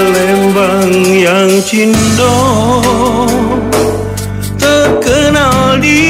Palembang yang cindo terkenal di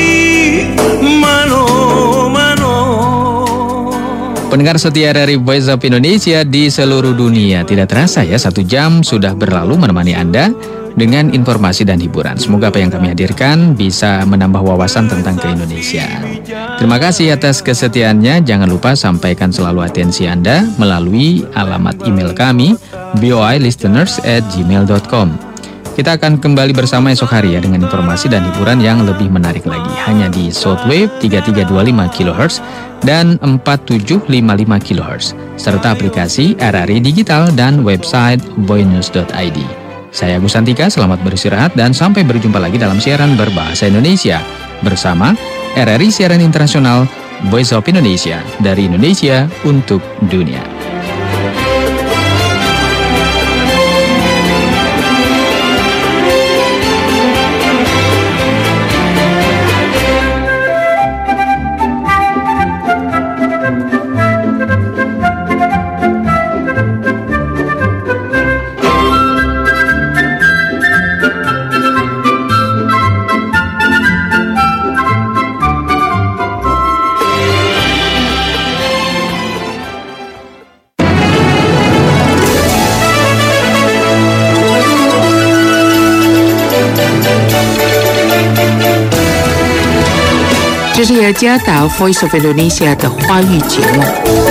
mana-mana. Pendengar setia dari Voice of Indonesia di seluruh dunia, tidak terasa ya 1 jam sudah berlalu menemani Anda dengan informasi dan hiburan. Semoga apa yang kami hadirkan bisa menambah wawasan tentang keindonesiaan. Terima kasih atas kesetiaannya. Jangan lupa sampaikan selalu atensi Anda melalui alamat email kami boilisteners@gmail.com. Kita akan kembali bersama esok hari ya dengan informasi dan hiburan yang lebih menarik lagi. Hanya di shortwave 3325 kHz dan 4755 kHz serta aplikasi RRI Digital dan website voinews.id. Saya Agus Santika, selamat beristirahat dan sampai berjumpa lagi dalam siaran berbahasa Indonesia bersama RRI Siaran Internasional Voice of Indonesia, dari Indonesia untuk dunia. 这是雅加达 Voice of Indonesia 的华语节目。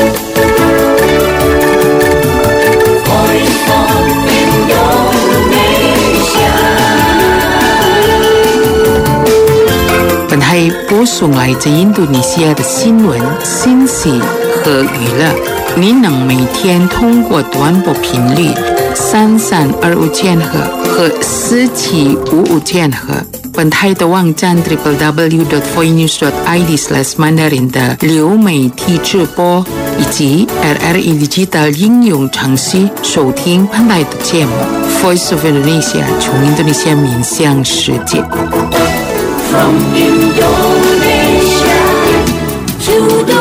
本台播送来自印度尼西亚的新闻、信息和娱乐。您能每天通过短波频率3325千赫和4755千赫。本台的网站 www.voinews.id/mandarin 的流媒体直播，以及 RRI Digital 应用程序收听本台的节目。Voice of Indonesia 从印度尼西亚面向世界。From Indonesia to the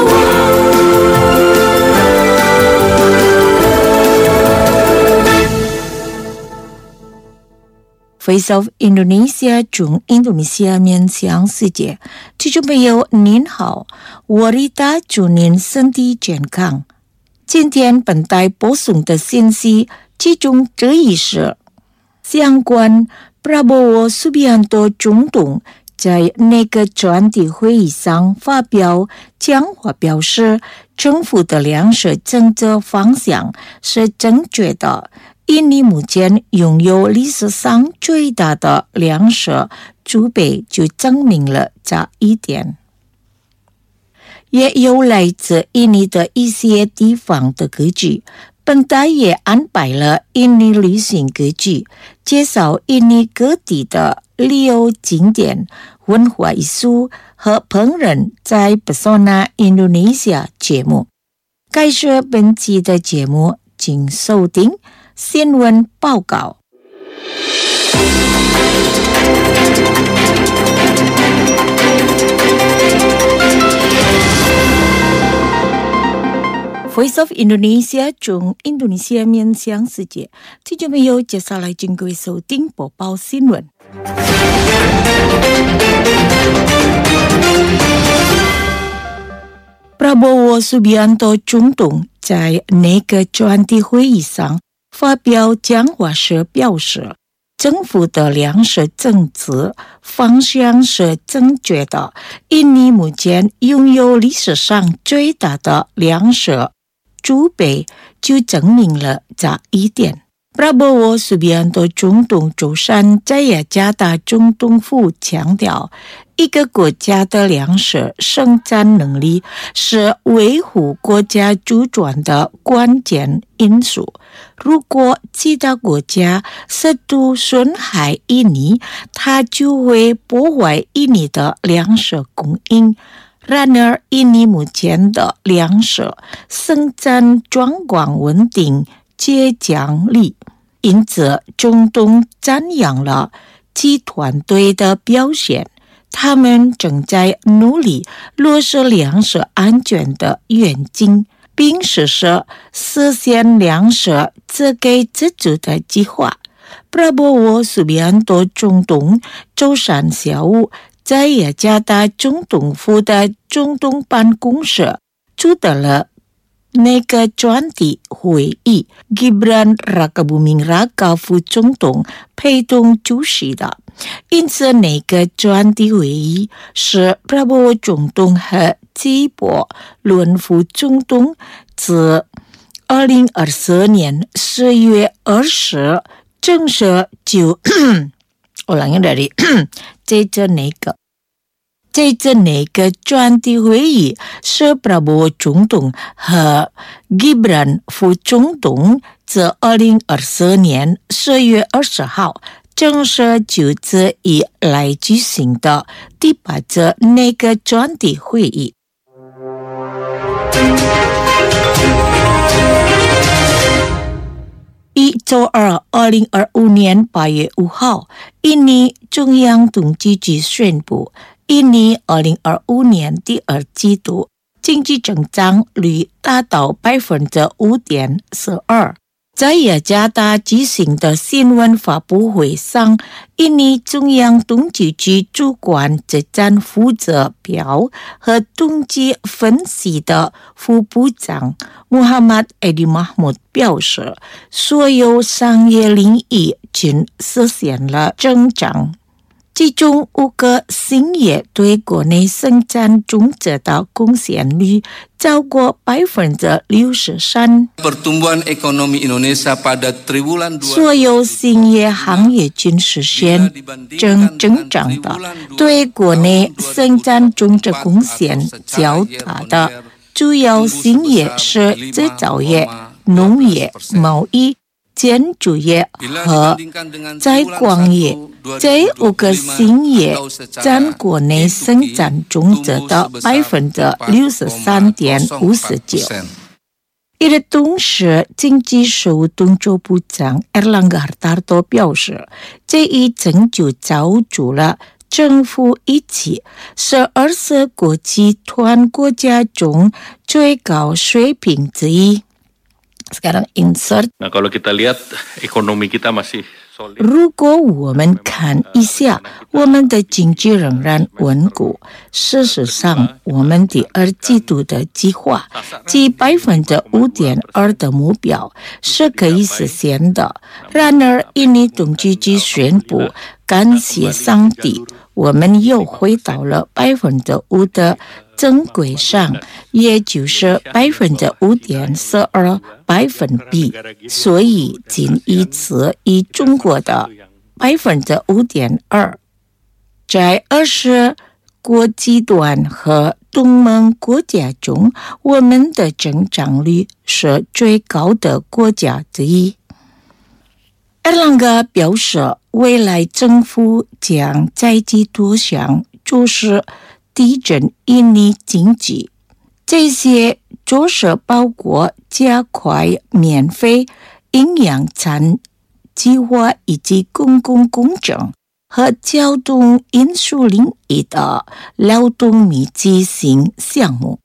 world。Voice of Indonesia 从印度尼西亚面向世界。听众朋友您好，我Rita祝您身体健康。今天本台播送的信息其中这一是相关 Prabowo Subianto 总统在内阁专题会议上发表讲话，表示政府的粮食政策方向是正确的。印尼目前拥有历史上最大的粮食储备，就证明了这一点。也有来自印尼的一些地方的歌剧，本台也安排了印尼旅行歌剧，介绍印尼各地的旅游景点、文化艺术和烹饪在 Pesona Indonesia 节目。开始本期的节目，请收听新闻报告。Voice of Indonesia 从印度尼西亚面向世界。听众朋友，接下来请各位收听播报新闻。Prabowo Subianto 总统在内阁专题会议上发表讲话时表示，政府的粮食政策方向是正确的。印尼目前拥有历史上最大的粮食储备，就证明了这一点。Prabowo Subianto 总统周三在雅加达总统府强调，一个国家的粮食生产能力是维护国家主权的关键因素。如果其他国家试图损害印尼，它就会破坏印尼的粮食供应。然而，印尼目前的粮食生产状况稳定且奖励，因此总统赞扬了其团队的表现。他们正在努力落实粮食安全的愿景。 并实施实现粮食自给自足的计划。Prabowo Subianto 总统周三下午在雅加达总统府的总统办公室主导了那个专题会议， Gibran Rakabuming Raka 副总统陪同主席的。因此那个专题会议是 Prabowo 总统和基博伦副总统自2024年4月20正式就ulangi dari 这次那个专题会议是 Prabowo 总统和 Gibran 副总统自2024年4月20号正式就职以来举行的第8次那个专题会议。周二2025年8月5号，印尼中央统计局宣布，印尼2025年第2季度经济增长率达到 5.12%。在雅加达举行的新闻发布会上，印尼中央统计局主管资产负责表和统计分析的副部长 Muhammad Edi Mahmud 表示，所有商业领域均实现了增长。其中5个行业对国内生产总值的贡献率超过 63%。 Pertumbuhan ekonomi Indonesia pada triwulan 2. 所有行业行业均实现正增长的，对国内生产总值贡献较大的主要行业是制造业、农业、贸易、建筑业和采矿业。这5个行业占国内生产总值的 63.59%。一个同时，经济受动作部长 Erlangga Hartarto 表示，这一成就造就了政府一起是20个集团国家中最高水平之一。Sekarang insert. Nah, kalau kita lihat ekonomi kita masih solid. 如果我们看一下，我们的经济仍然稳固。事实上，我们第2季度的计划即 5.2% 的目标是可以实现的。然而，印尼统计局宣布，感谢上帝，我们又回到了 5% 的正轨上，也就是 5.42%， 所以仅一次以中国的 5.2%。 在20国集团和东盟国家中，我们的增长率是最高的国家之一。Erlangga 表示，未来政府将在其多项措施提振印尼经济，这些措施包括加快免费营养餐计划以及公共工程和交通运输领域的劳动密集型项目。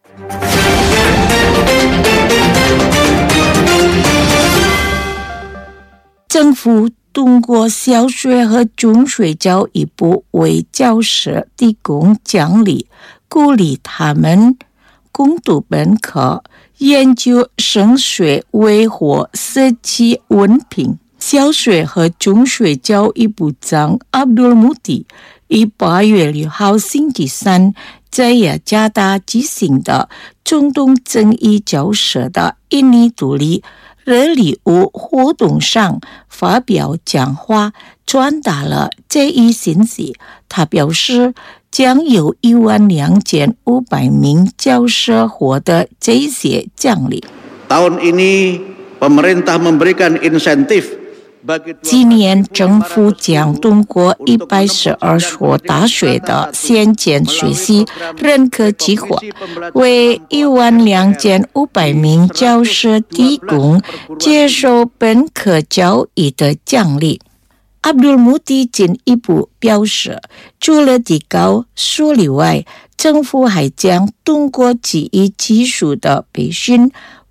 政府通过小学和中学教育部为教师提供奖励，鼓励他们攻读本科、研究升学为获实际文凭。小学和中学教育部长 Abdul Muti 于8月6号星期三在雅加达举行的中东正义教师的印尼独立日礼物活动上发表讲话，传达了这一信息。他表示，将有12500名教师获得这些奖励。 Tahun ini pemerintah memberikan insentif。 今年政府将通过112所大学的先见学习认可计划，为12500名教师提供接受本科教育的奖励。Abdul Muti 进一步表示，除了提高学历外，政府还将通过记忆技术的培训，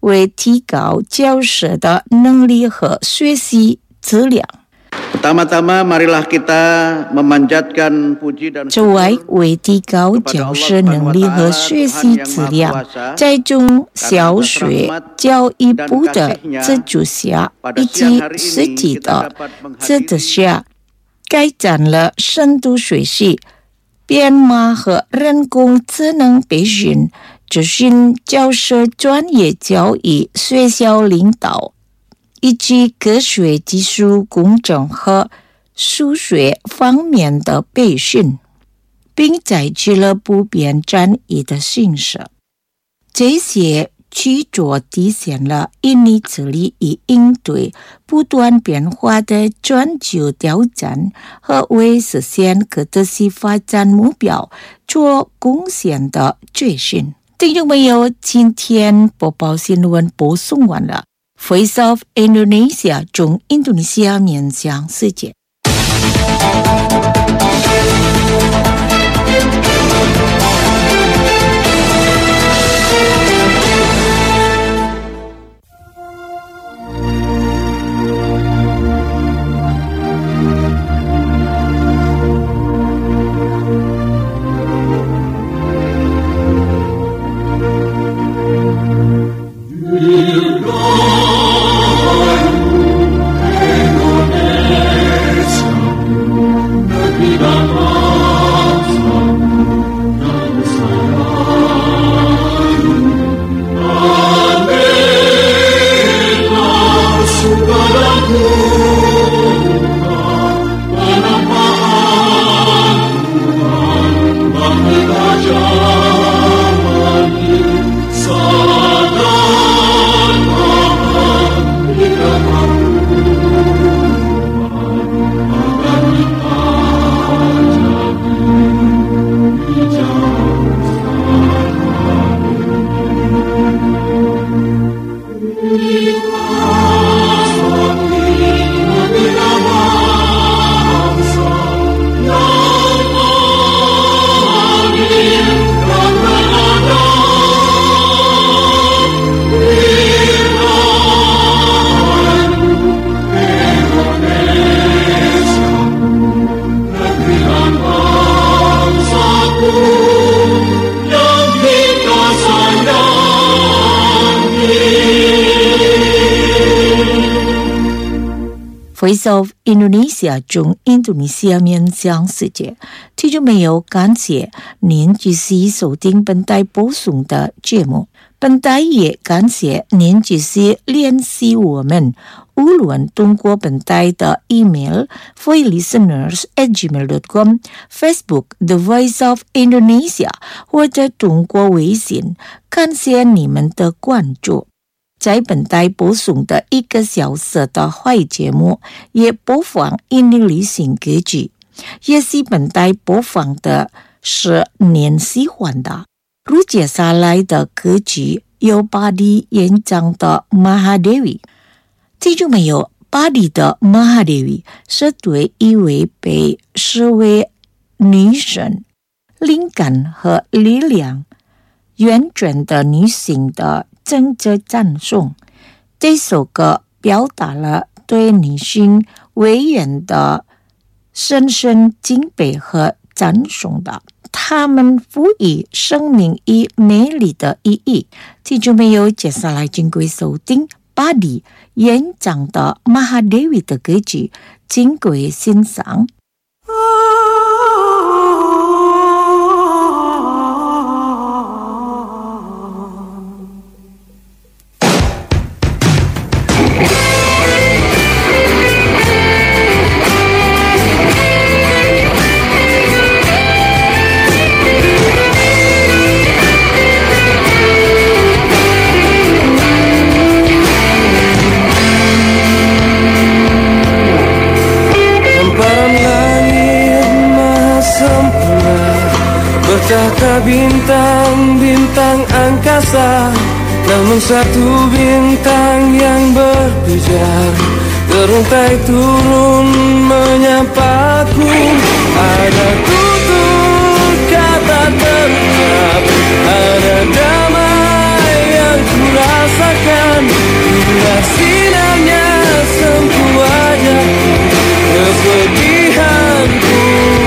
为提高教师的能力和学习质量。 Pertama-tama marilah kita memanjatkan puji dan 此外，为提高教师能力和学习质量，在中小学教育部的资助下以及实际的支持下，开展了深度学习、编码和人工智能培训，咨询教师专业教育、学校领导以及科学技术、工程和数学方面的培训，并采取了普遍战役的形式。这些举措体现了印尼致力于应对不断变化的全球挑战和为实现可持续发展目标做贡献的决心。听众朋友，今天播报新闻播送完了。Voice of Indonesia 中印度尼西亚面向世界。Voice of Indonesia 中印度尼西亚面向世界，听众朋友，感谢您继续收听本台播送的节目。本台也感谢您继续联系我们，无论通过本台的 email voicelisteners@gmail.com、Facebook The Voice of Indonesia， 或者通过微信，感谢你们的关注。在本台播送的1个小时的华语节目，也播放印尼流行歌曲，也是本台播放的是您喜欢的。如接下来的歌曲由巴迪演唱的 Mahadewi。 听众朋友，巴迪的 Mahadewi 是对一位被视为女神、灵感和力量源泉的女性的政治赞颂。这首歌表达了对女性伟人的深深敬佩和赞颂的，他们赋予生命以美丽的意义。听众朋友，接下来请各位收听巴迪演唱的 Mahadewi 的歌曲，请各位欣赏。 Bertahta bintang-bintang angkasa, namun satu bintang yang berpijar teruntai turun menyapaku. Ada tutur kata terucap, ada damai yang kurang. rasakan bila sinarnya sentuh wajahku, kepedihanku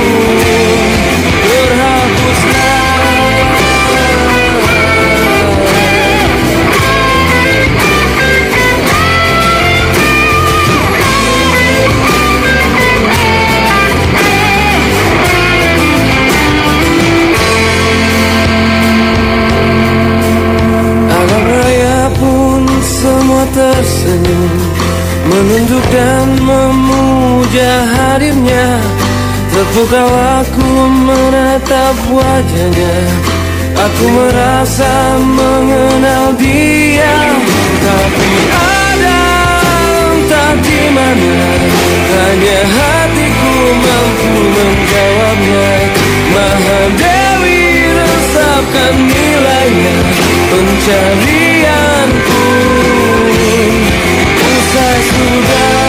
terhapuslah. Tersenyum, menunduk dan memuja hadirnya. Terpukau aku menatap wajahnya. Aku merasa mengenal dia, tapi ada entah di mana, hanya hatiku mampu menjawabnya. Mahadewi resapkan nilainya, pencarianku usai sudah.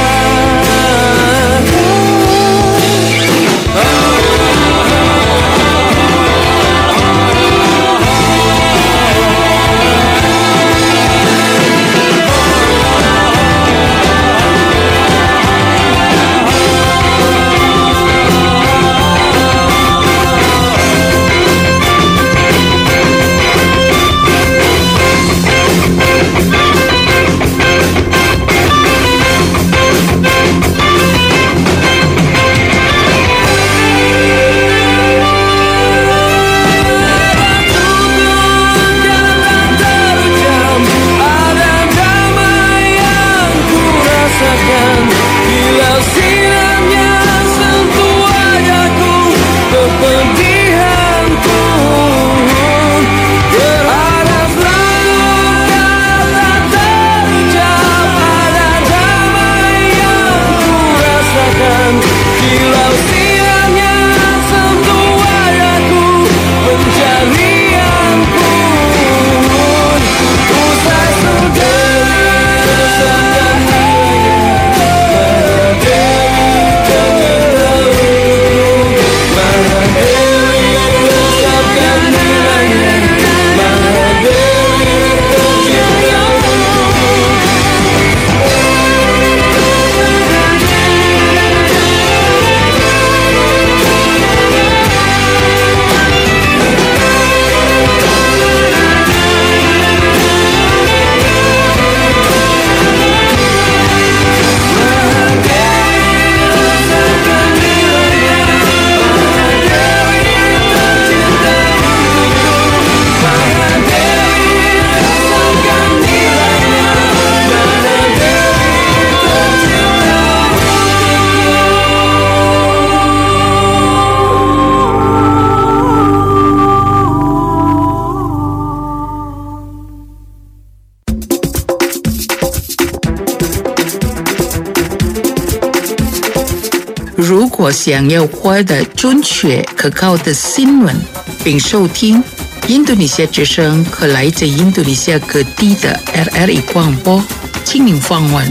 如果想要获得准确可靠的新闻，并收听印度尼西亚之声和来自印度尼西亚各地的 RRI 广播，请您访问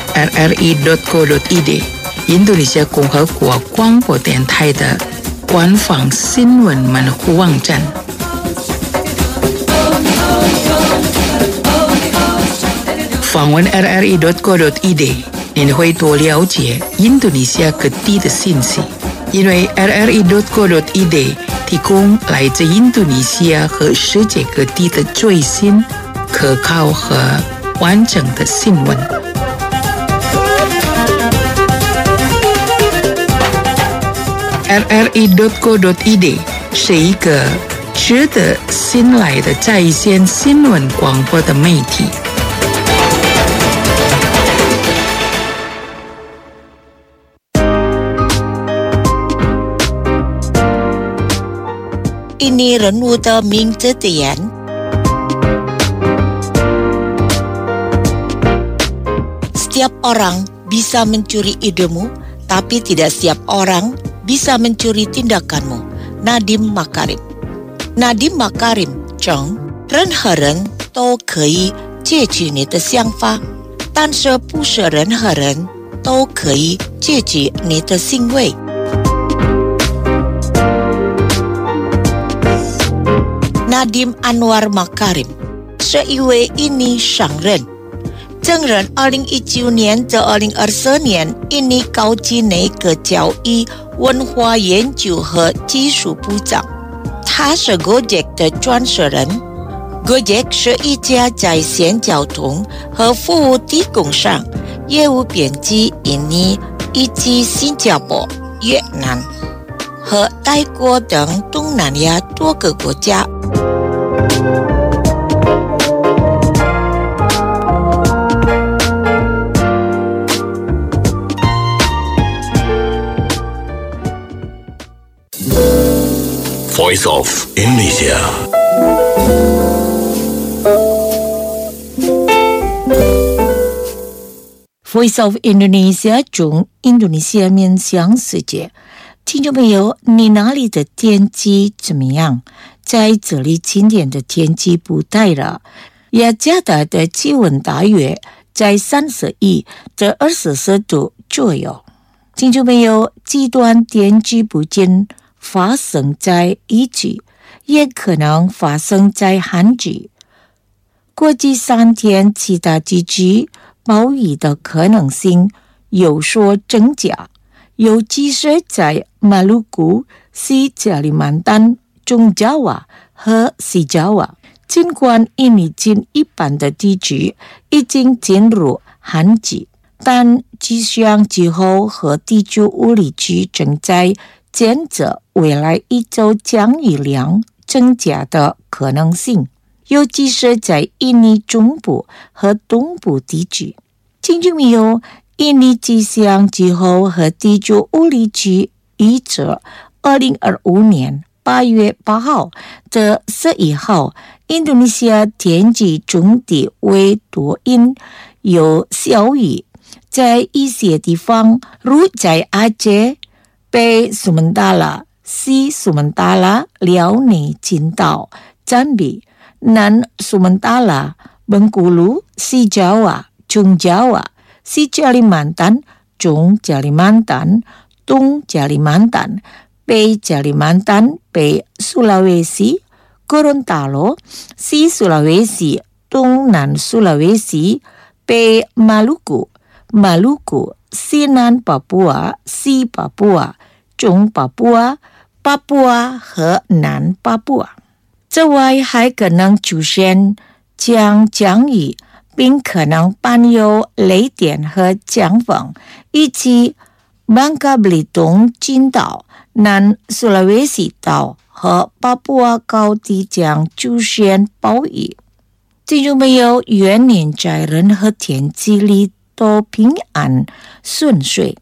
rri.co.id 印度尼西亚共和国广播电台的官方新闻门户网站。访问 rri.co.id， 您会多了解印度尼西亚各地的信息，因为 rri.co.id 提供来自印度尼西亚和世界各地的最新、可靠和完整的新闻。rri.co.id 是一个值得信赖的在线新闻广播的媒体。 Ini Renwu de Mingzhe Dian. Setiap orang bisa mencuri idemu, tapi tidak setiap orang bisa mencuri tindakanmu. Nadiem Makarim. Nadiem Makarim称，任何人都可以窃取你的想法，但是不是任何人都可以窃取你的行为。Nadiem Anwar Makarim 是一位印尼商人，曾任2019年至2024年印尼高级内阁教育、文化研究和技术部长。他是 Gojek 的创始人。Gojek 是一家在线交通和服务提供商，业务遍及印尼以及新加坡、越南和泰国等东南亚多个国家。 Voice of Indonesia. Voice of Indonesia 中印度尼西亚面向世界。听众朋友，你那里的天气怎么样？在这里今天的天气不太热，雅加达的气温大约在31至24度左右。听众朋友，极端天气不仅发生在雨季，也可能发生在旱季。过去3天其他地区暴雨的可能性有所增加，尤其是在马鲁古、西加里曼丹、中加瓦和西加瓦。尽管印尼近一半的地区已经进入旱季，但气象机构和地区物理局正在监测未来1周降雨量增加的可能性，尤其是在印尼中部和东部地区。听众朋友，印尼气象机构和地区物理局预测2025年8月8号至11号，印度尼西亚天气中地为多云，有小雨，在一些地方，如在阿杰、北苏门答腊、西苏门答腊、辽宁金岛、赞比、南苏门答腊、本古鲁、西加瓦、中加瓦、西加里曼丹、中加里曼丹、东加里曼丹、北加里曼丹、北苏拉威西、哥伦达罗、西苏拉威西、东南苏拉威西、北马鲁古、西南巴布亚、西巴布亚、中巴布亚、巴布亚和南巴布亚。此外，还可能出现降雨，并可能伴有雷电和强风，以及班卡布里东群岛、南苏拉威西岛和巴布亚高地将出现暴雨。听众朋友，愿您在任何天气里都平安顺遂。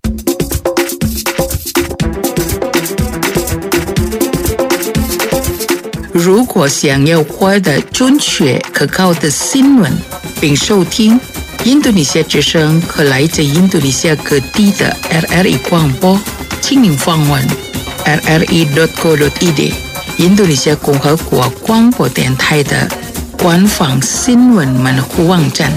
如果想要获得准确可靠的新闻，并收听印度尼西亚之声和来自印度尼西亚各地的 RRI 广播，请您访问 rri.co.id 印度尼西亚共和国广播电台的官方新闻门户网站。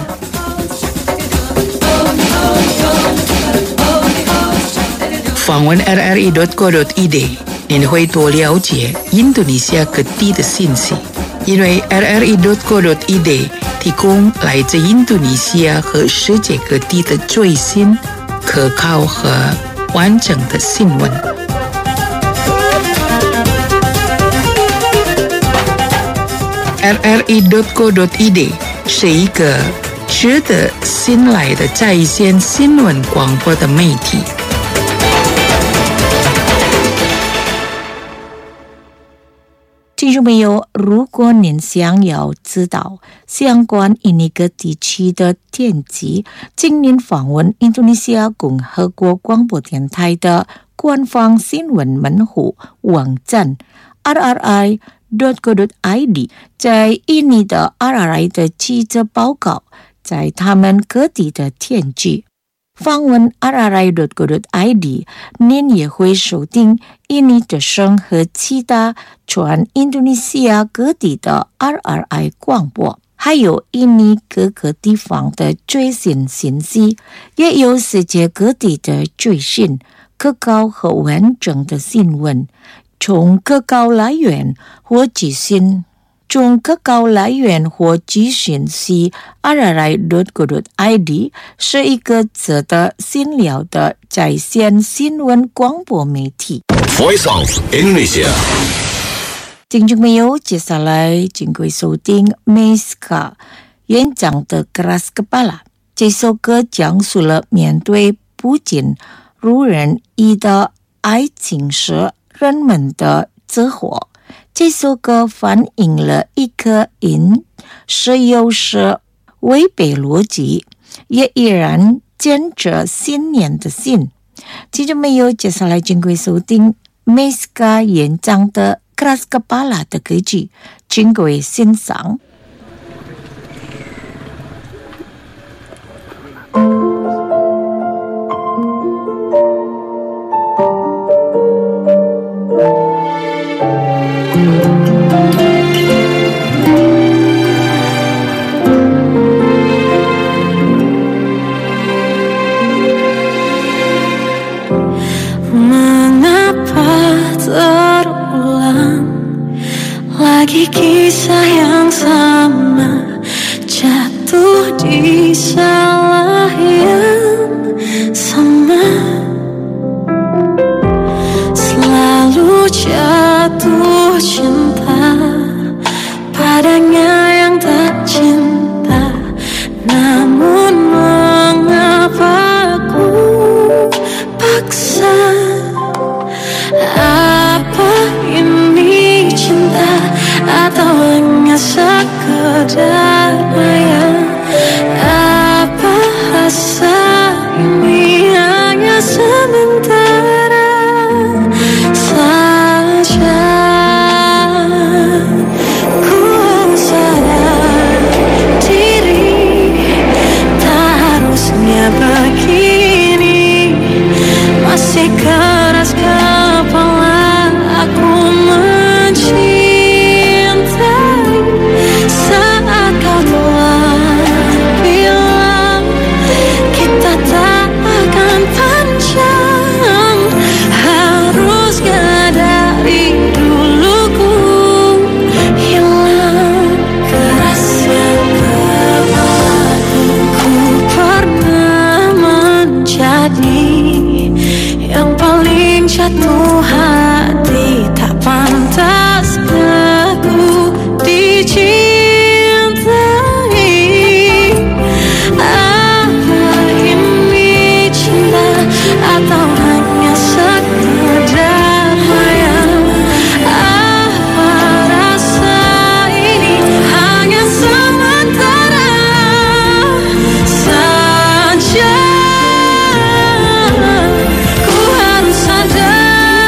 访问 rri.co.id， 您会多了解印度尼西亚各地的信息，因为 rri.co.id 提供来自印度尼西亚和世界各地的最新、可靠和完整的新闻。rri.co.id 是一个值得信赖的在线新闻广播的媒体。 听众朋友，如果您想要知道相关印尼各地区的天气，请您访问印度尼西亚共和国广播电台的官方新闻门户网站 rri.co.id， 在印尼的 RRI 的记者报告在他们各地的天气。访问 rri.co.id， 您也会收听印尼之声和其他全印度尼西亚各地的 RRI 广播，还有印尼各个地方的最新信息，也有世界各地的最新、可靠和完整的新闻，从可靠来源或资讯中可靠来源或资讯是 rri.co.id 是一个值得信赖的在线新闻广播媒体。 Voice of Indonesia。 听众朋友，接下来请各位收听 Meiska 园长的 Keras Kepala。 这首歌讲述了面对不尽如人意的爱情时人们的折磨。这首歌反映了一颗人是有时违背逻辑，也依然坚持信念的心。听众朋友，接下来请各位收听 Meiska 园长的 Keras Kepala 的歌曲，请各位欣赏。 Lagi kisah yang sama, jatuh di salah yang sama, selalu jatuh cinta padanya yang tak cinta. Namun mengapa ku paksa? Apa ini cinta atau hanya sekedar maya? Apa rasa ini hanya sementara saja? Ku harus sadar diri, tak harusnya begini. Masih keras kepala aku mencintai saat kau telah bilang kita tak akan panjang. Haruskah dari dulu ku hilang kerasnya kepalaku? Ku pernah menjadi yang paling jatuh hati, tak pantas aku dicintai. Apa ini cinta atau hanya sekedar maya? Apa rasa ini hanya sementara saja? Ku harus sadar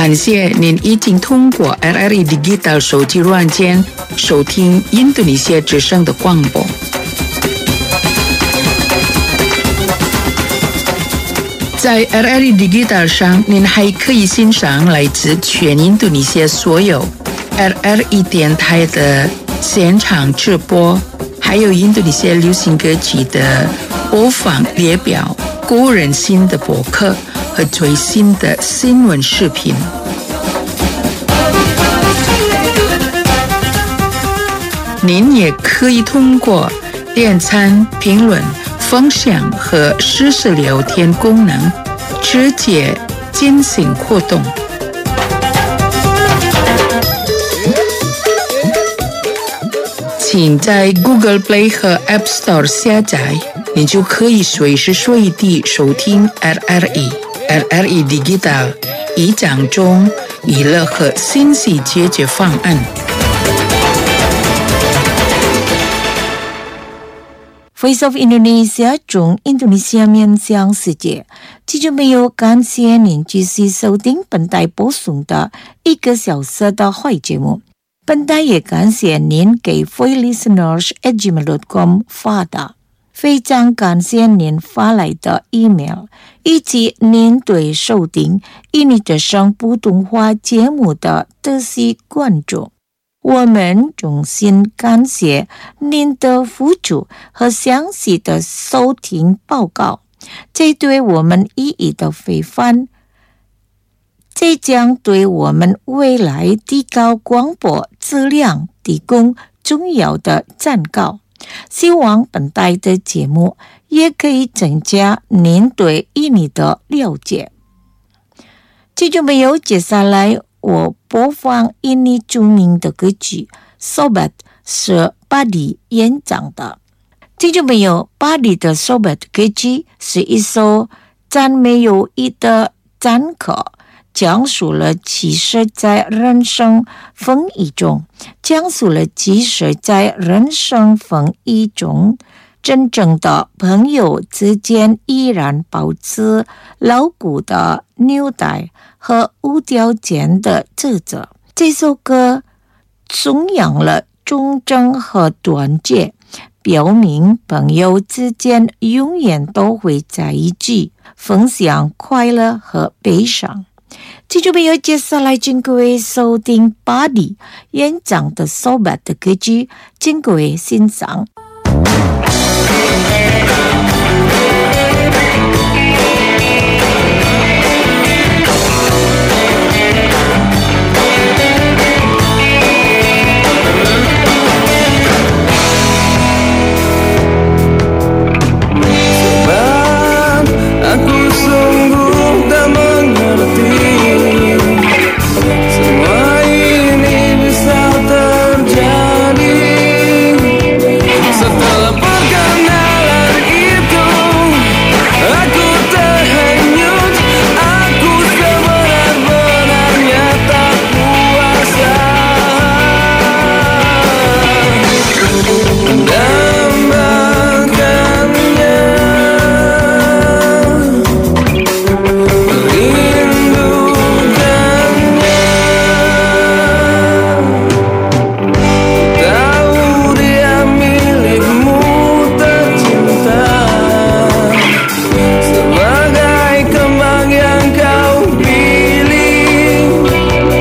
感谢您已经通过 RRI Digital 手机软件收听印度尼西亚之声的广播。在 RRI Digital 上，您还可以欣赏来自全印度尼西亚所有 RRI 电台的现场直播，还有印度尼西亚流行歌曲的播放列表、个人新的博客和最新的新闻视频。您也可以通过点赞、评论、分享和实时聊天功能直接进行互动。请在 Google Play 和 App Store 下载，你就可以随时随地收听 RRI Digital 以讲中娱乐和信息解决方案。 Voice of Indonesia 中印度尼西亚面向世界，记住没有？感谢您继续收听本台播送的1个小时的会节目。本台也感谢您给 voicelisteners@gmail.com 发的，非常感谢您发来的 email， 以及您对收听印尼之声普通话节目的仔细关注。我们衷心感谢您的付出和详细的收听报告，这对我们意义的非凡，这将对我们未来提高广播质量提供重要的参考。希望本台的节目也可以增加您对印尼的了解。记住没有？接下来我播放印尼著名的歌曲 Sobat 是巴迪演唱的。记住没有？巴迪的 Sobat 歌曲是一首赞美友谊的赞歌，讲述了其实在人生风雨中，真正的朋友之间依然保持牢固的纽带和无条件的支持。这首歌颂扬了忠诚和团结，表明朋友之间永远都会在一起，分享快乐和悲伤。记住没有？接下来请各位收听巴迪演唱的 Sobat 的歌曲，请各位欣赏。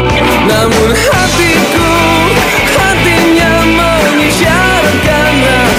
Hatinya mengisyaratkan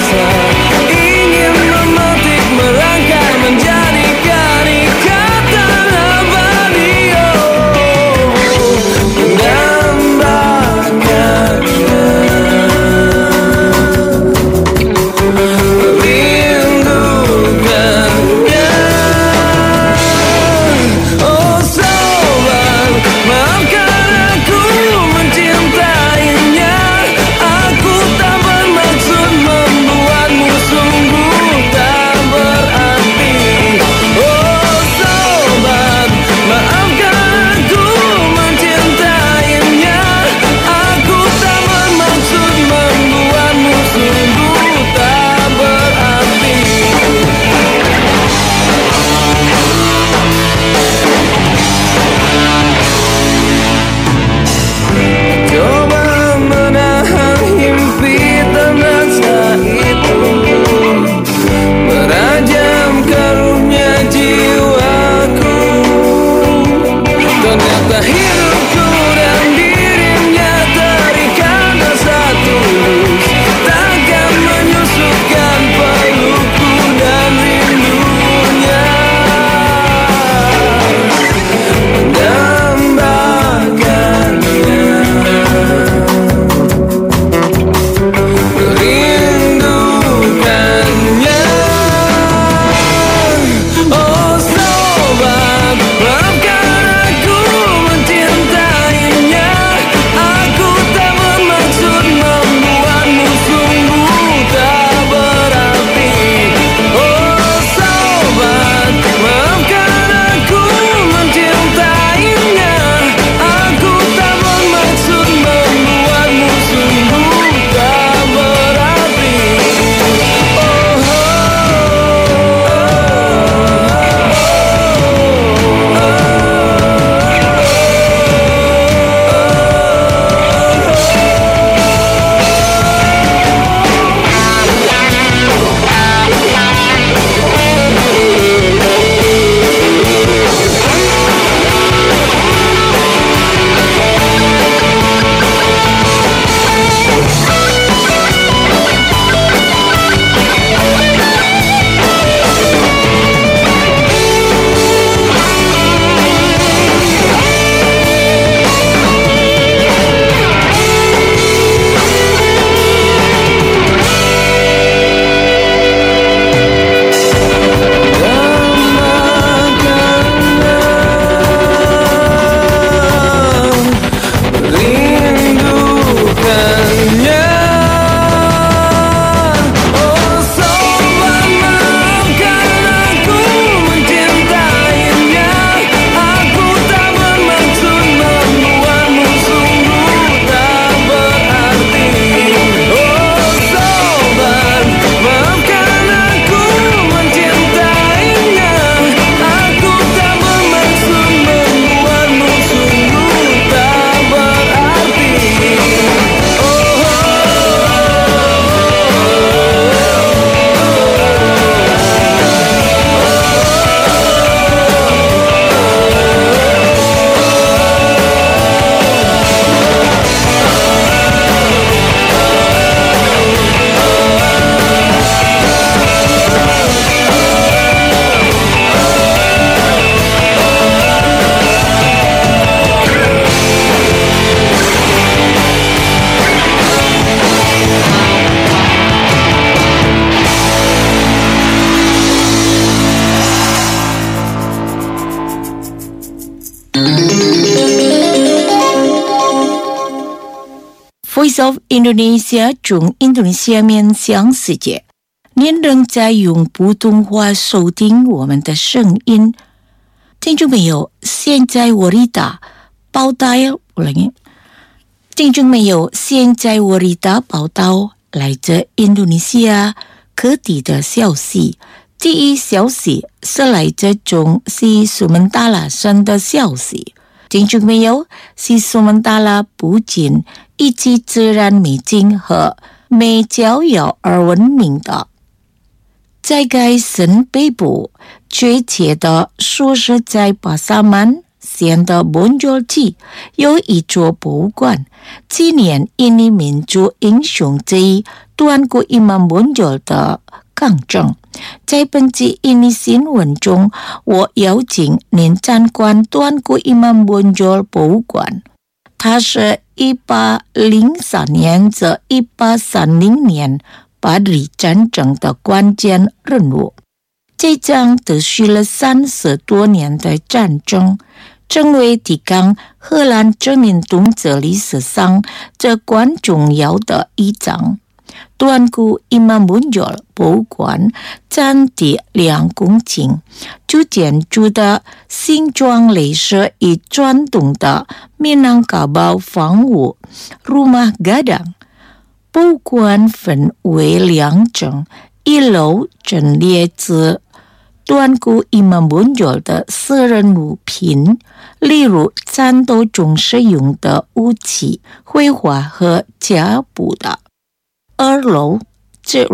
Voice of Indonesia 中印度尼西亚面向世界，您仍在用普通话收听我们的声音。听众朋友，现在我的报道，听众朋友，现在我的报道来自印度尼西亚各地的消息。第一消息是来自中西苏门答腊省的消息。听众朋友，西苏门答腊不仅以其自然美景和美佳肴而闻名的，在该省北部，确切的说是在巴沙曼县的本jor基有一座博物馆，纪念印尼民族英雄之一端古伊曼本jor的抗争。在本期印尼新闻中，我邀请您参观端古伊曼本jor博物馆。它是1803年至1830年巴黎战争的关键人物。这场持续了30多年的战争，成为抵抗荷兰殖民统治历史上至关重要的一章。端古伊曼本jor博物馆占地2公顷，主建筑的形状类似于传统的Minangkabau房屋 rumah gadang。博物馆分为2层，一楼陈列自端古伊曼本jor的私人物品，例如战斗中使用的武器、绘画和甲骨的。二楼只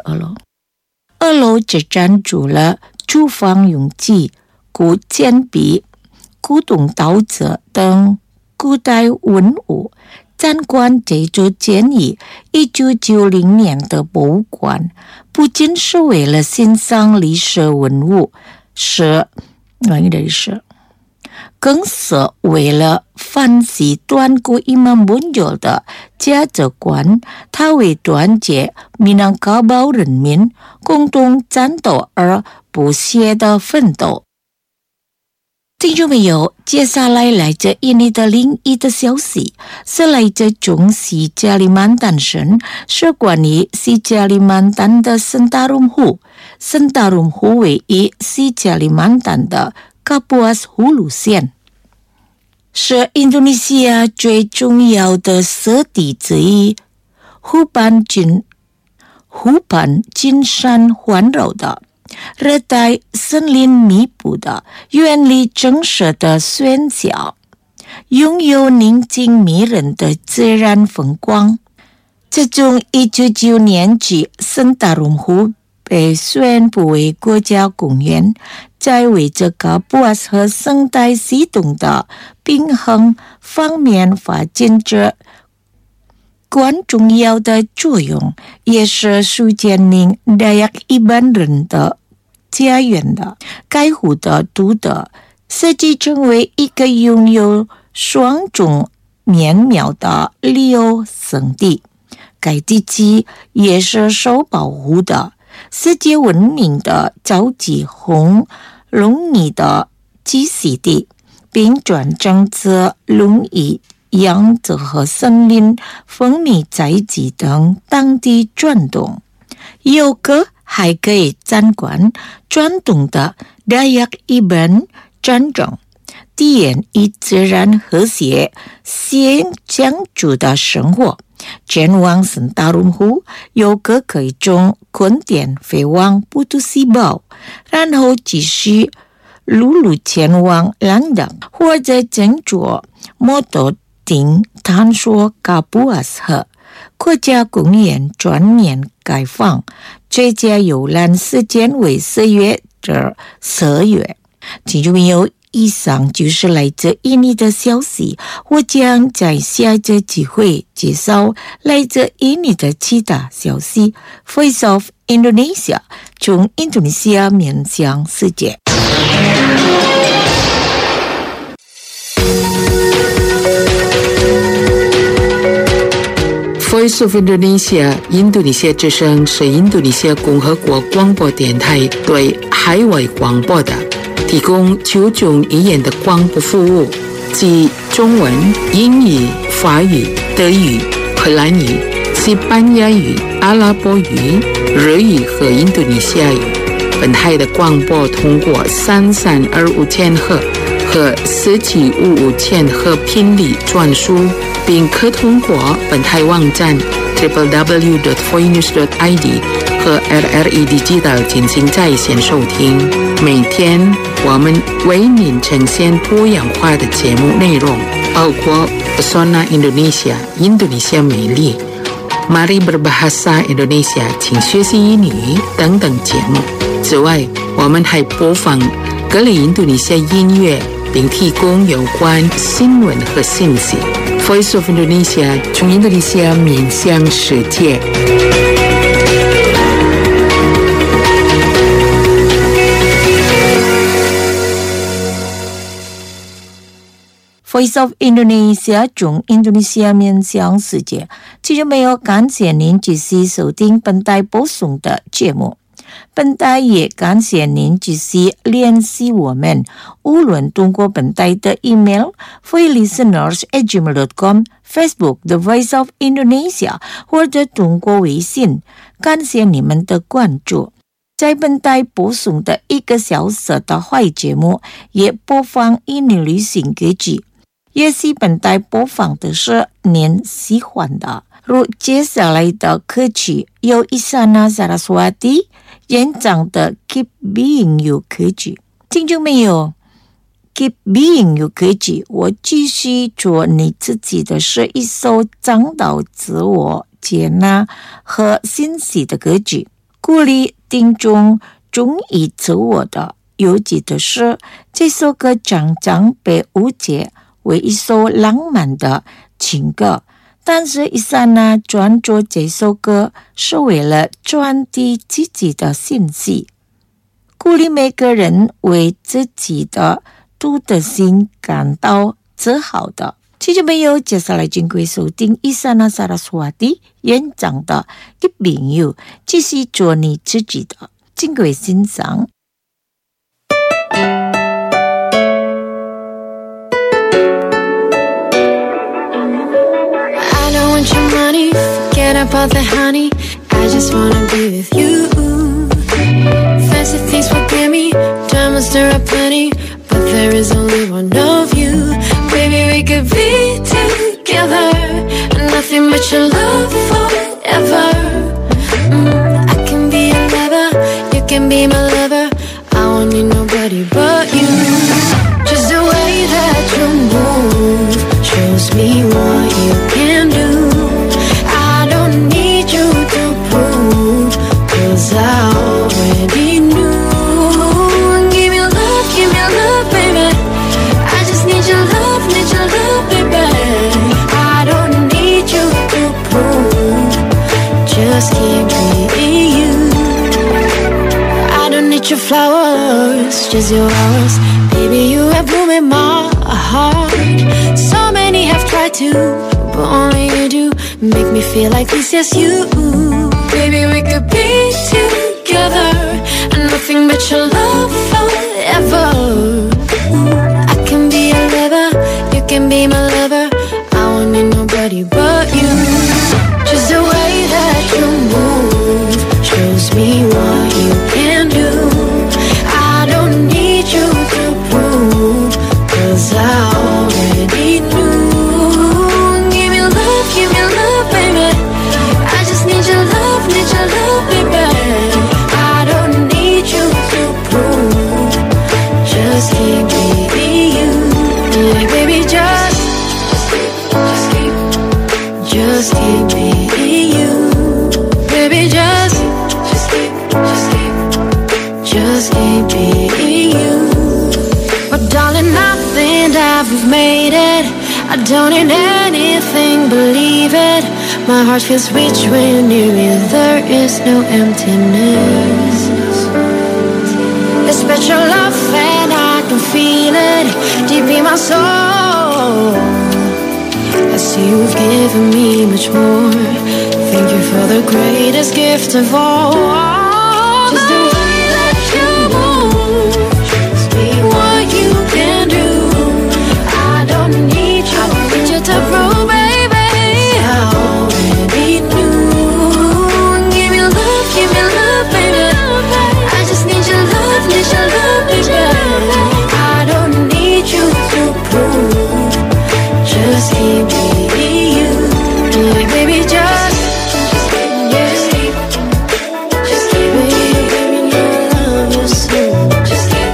展出了厨房用具、古铅笔、古董刀子等古代文物。参观这座建于1990年的博物馆，不仅是为了欣赏历史文物，是更是为了反击短过10000的价值观，他为团结米南高堡人民共同战斗而不懈的奋斗。听众朋友，接下来来自印尼的另一的消息，是来自中西加里曼丹省，是关于西加里曼丹的圣达鲁姆湖。圣达鲁姆湖位于西加里曼丹的卡布阿斯湖路线，是印度尼西亚最重要的湿地之一，湖畔金山环绕的热带森林密布的远离城市的喧嚣，拥有宁静迷人的自然风光。自从1995年起，圣达鲁姆湖被宣布为国家公园，在为这个布阿斯和生态系统的平衡方面发展着关重要的作用，也是数千名Dayak一般人的家园的。该湖的独特设计成为一个拥有双重面貌的旅游胜地。该地区也是受保护的世界闻名的超级红龙椅的栖息地，并转成自龙椅、杨子和森林、蜂蜜采集等当地传统。游客还可以参观传统的Dayak一般战争，体验与自然和谐相处的生活。前往圣达鲁姆湖，游客可以从坤甸飞往布图西堡，然后继续陆路前往兰达，或者乘坐摩托艇探索卡布阿斯河。国家公园全面开放，最佳游览时间为10月至12月。听众朋友，以上就是来自印尼的消息，我将在下一次机会介绍来自印尼的其他消息。Voice of Indonesia， 从印度尼西亚面向世界。 Voice of Indonesia， 印度尼西亚之声是印度尼西亚共和国广播电台对海外广播的提供9种语言的广播服务，即中文、英语、法语、德语、荷兰语、西班牙语、阿拉伯语、日语和印度尼西亚语。本台的广播通过3325千赫和4755千赫频率传输，并可通过本台网站 www.voinews.id 和 RRI Digital 进行在线收听。每天我们为您呈现多样化的节目内容，包括 Pesona Indonesia 印度尼西亚美丽、Mari Berbahasa Indonesia 请学习英语等等节目。此外，我们还播放各类印度尼西亚音乐，并提供有关新闻和信息。Voice of Indonesia， 从印度尼西亚面向世界。 Voice of Indonesia， 从印度尼西亚面向世界。听众朋友，感谢您继续收听本台播送的节目。本台也感谢您继续联系我们，无论通过本台的 email voilisteners@gmail.com、 Facebook The Voice of Indonesia， 或者通过微信。感谢你们的关注。在本台播送的1个小时的华语节目，也播放印尼旅行歌曲，也许本台播放的是您喜欢的。如接下来的歌曲由Isyana Saraswati演唱的 Keep Being You 歌曲。听众朋友， Keep Being You 歌曲，我继续做你自己的是一首倡导自我接纳和欣喜的歌曲，鼓励听众忠于自我的。有趣的是，这首歌常常被误解为一首浪漫的情歌，但是Isyana创作这首歌是为了传递自己的信息，鼓励每个人为自己的督的心感到自豪的。听众朋友，接下来经过收听伊莎娜萨拉斯瓦蒂演讲的《一朋友》，这是做你自己的，经过欣赏。 I don't want your money, forget about the honey. I just wanna be with you. Fancy things will give me diamonds, there are plenty, but there is only one of you. Baby, we could be together, nothing but your love forever. I can be your lover, you can be my lover. I won't need nobody but you. Just the way that you move shows me what you can do. I don't need you to prove, 'cause I already knew. Give me love, baby. I just need your love, baby. I don't need you to prove, just keep being you. I don't need your flowers, just your hours. Baby, you have bloom in my heart. So many have tried to, but only you do make me feel like this, yes you. Baby, we could be together, and nothing but your love forever. I can be your lover, you can be my lover. I won't need nobody but you. Just the way that you move shows me what you can do. I don't need you to prove, 'cause I already knew. Give me love, baby. I just need your love, baby. I don't need you to prove, just keep being you. Yeah, baby, just keep being you. Baby, just keep being you. But darling, I think that we've made it. I don't need anything, believe it. My heart feels rich when you're near me. There is no emptiness. It's special love and I can feel it deep in my soul. I see you've given me much more. Thank you for the greatest gift of all. Just the way that you move, be what you can do. I don't need you to prove, baby. I already knew. Give me love, baby. I just need your love, baby. I don't need you to prove, just keep being you. Yeah, baby, just keep being you. Love you so. Just keep.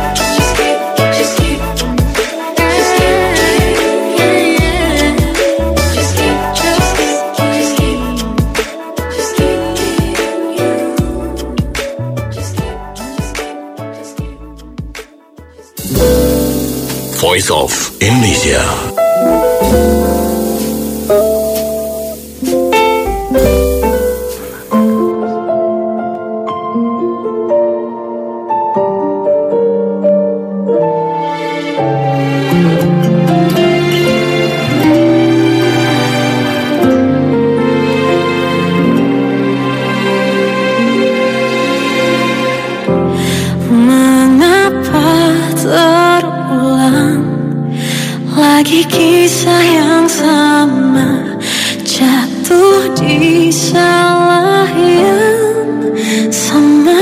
Voice of Indonesia. Lagi kisah yang sama, jatuh di salah yang sama.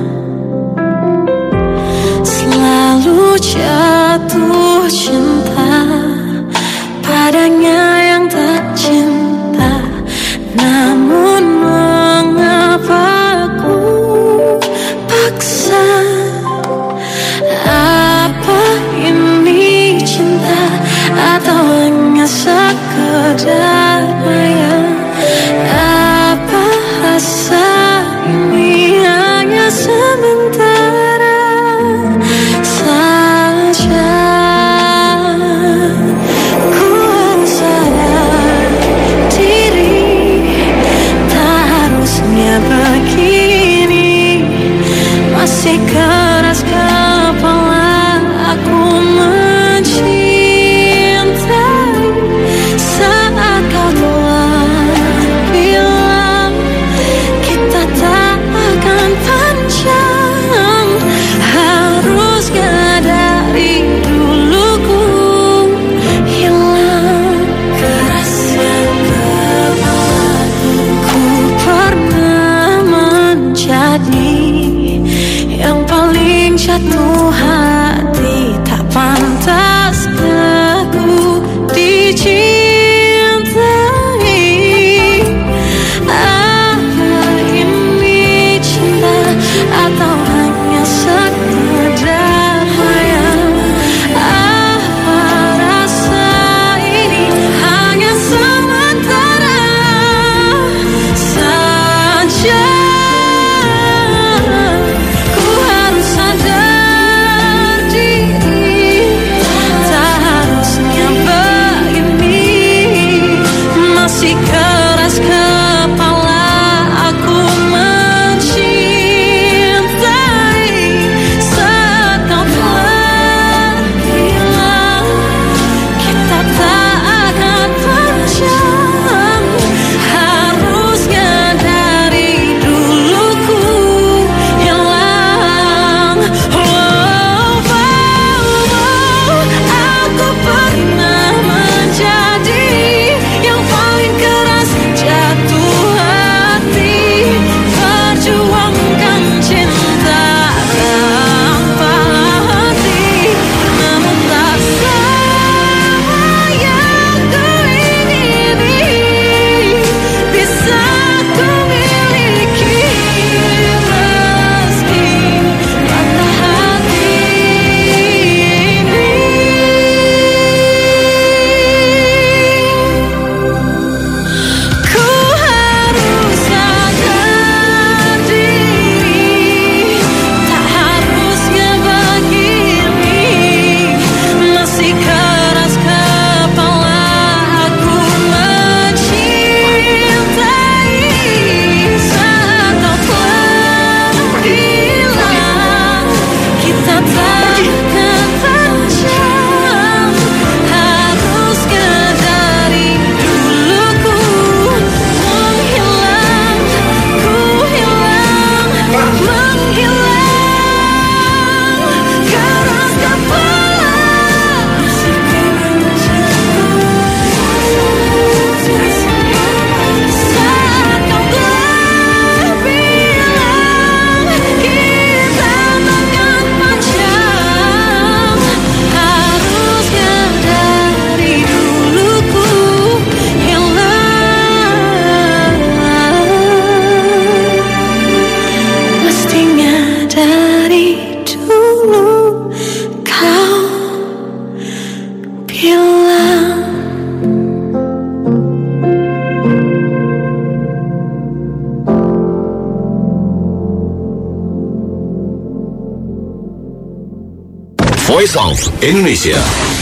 Selalu jatuh cinta padanya yang tak cinta. Namun mengapa ku paksa? Apa ini cinta atau hanya sekedar maya? Apa rasa ini hanya sementara saja? Ku harus sadar diri, tak harusnya begini. Masih keras kepala aku Voice of Indonesia.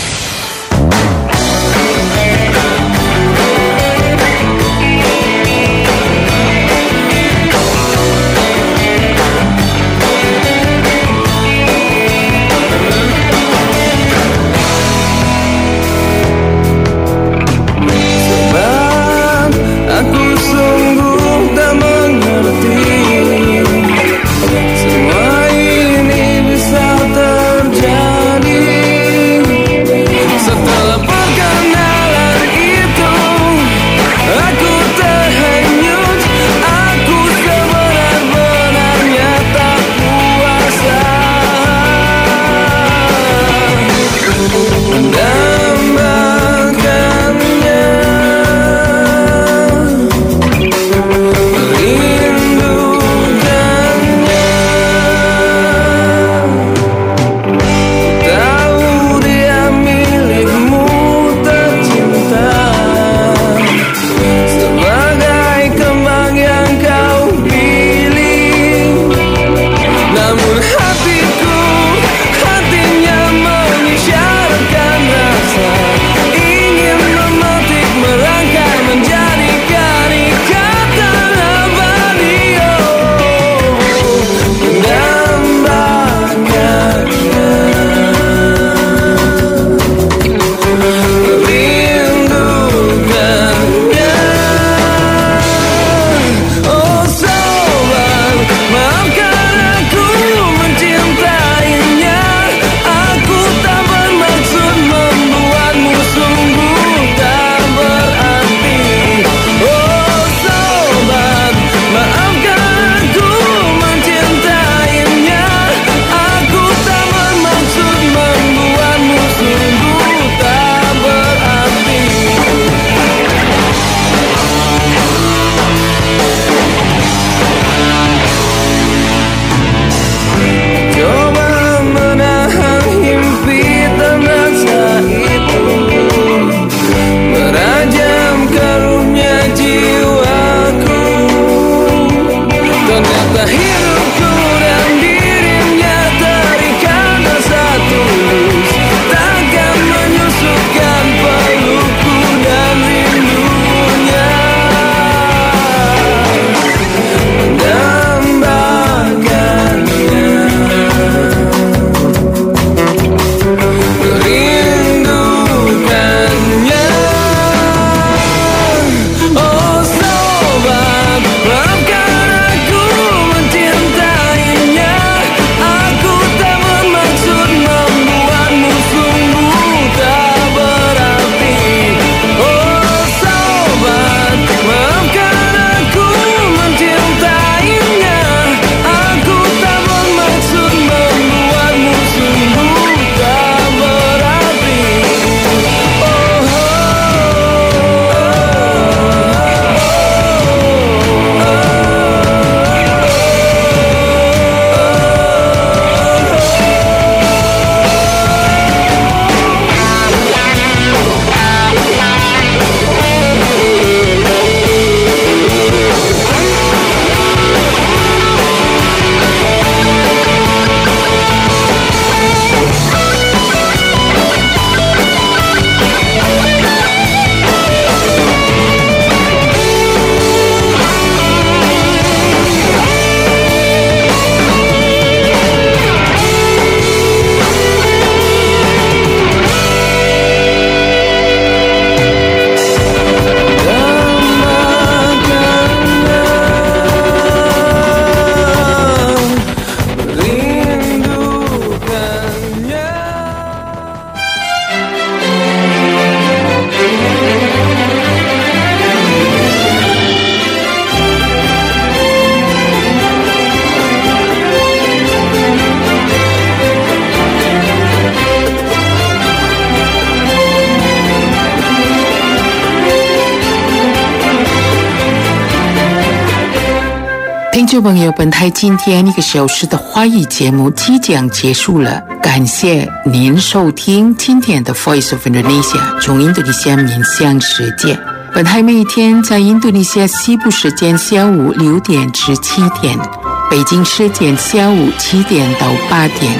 听众朋友，本台今天1个小时的华语节目即将结束了，感谢您收听今天的 Voice of Indonesia 从印度尼西亚面向世界。本台每天在印度尼西亚西部时间下午6点至7点，北京时间下午7点到8点，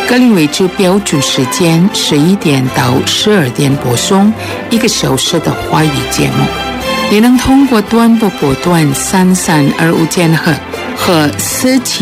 格林威治标准时间11点到12点播送1个小时的华语节目。你能通过短波波段3325千赫和47